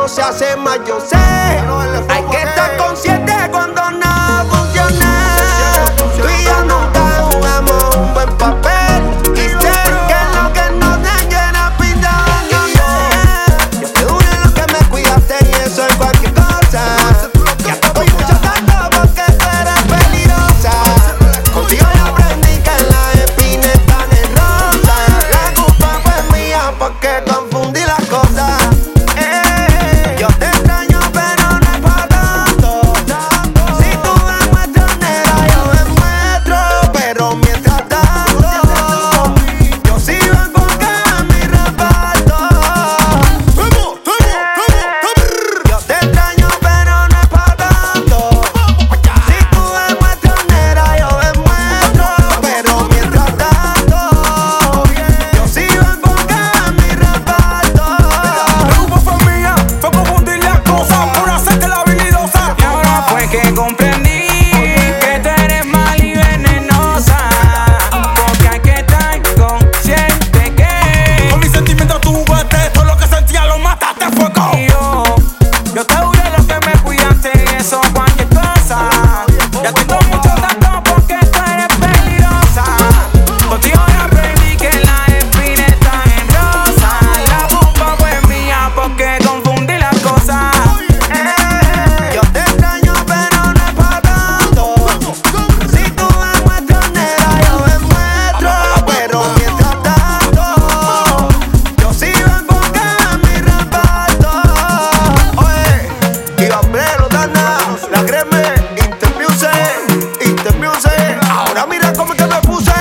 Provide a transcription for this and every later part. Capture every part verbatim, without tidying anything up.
todo se hace más, yo sé. Hay que estar consciente cuando nada funciona. Tú y yo nunca jugamos un buen papel. Y sé que lo que no te llena pinta yo te juro lo que me cuidaste y eso es cualquier cosa. Ya te doy mucho tanto porque tú eres peligrosa. Contigo yo aprendí que la espina está en rosa. La culpa fue mía porque confundí las cosas. Eh, yo te extraño pero no es para tanto. Si tú demuestras nera yo demuestro. Pero mientras tanto yo sigo enfocado en mi reparto. Yo te extraño pero no es para tanto. Si tú demuestras nera yo demuestro. Pero mientras tanto yo sigo enfocado en mi reparto. La culpa fue mía, fue confundir las cosas por hacerte la habilidosa. Y ahora fue que comprendí que tú eres mal y venenosa. Porque hay que estar consciente que con mis sentimientos tú jugaste, todo lo que sentía lo mataste a fuego. Y yo, yo te juro lo que me cuidaste y eso cualquier cosa. Ya tengo mucho tanto porque tú eres peligrosa. Contigo yo aprendí que la espina está en rosa. La culpa fue mía porque confundí las cosas. Yo te extraño pero no es para tanto. Si tú demuestras nera yo demuestro. Pero mientras tanto yo sigo enfocado en mi reparto. Oye, Iván Brero, Dana, La Creme, Intermusic, Intermusic. Ahora mira cómo es que me puse.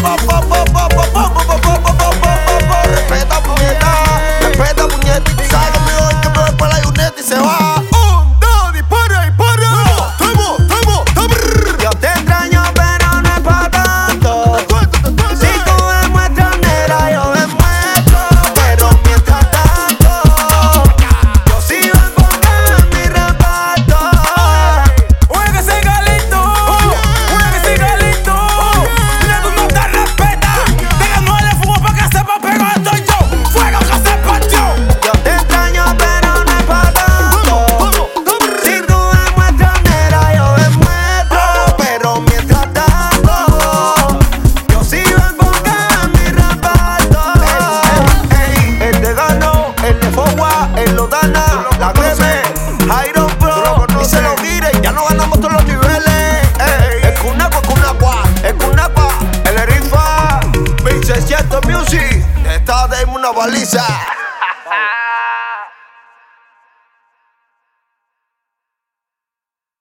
Respeta puñeta, respeta puñeta. Y sabes que me voy que me voy para la Uneta y se va. Un, dos, dispara, dispara. Temo, temo, temo. Yo te extraño pero no es para tanto. Si tú demuestras nera yo demuestro. Pero mientras tanto yo sigo enfocado en mi reparto. Juega ese galito, juega ese galito. Mira tú no te respetas. Déjanos el fuego para que sepa pegar estoy yo. Fuego que se partió. Yo te extraño pero no es para tanto. Si tú demuestras nera yo demuestro. Pero mientras tanto yo sigo enfocado en mi reparto. El de Gano, el de Fogua, el Lodana, La Creme, Jairo Pro, y se lo gire, ya no ganamos todos los niveles. El Cunagua, Cunagua, el Cunagua, el Erifa, mil seiscientos Music, esta de una baliza.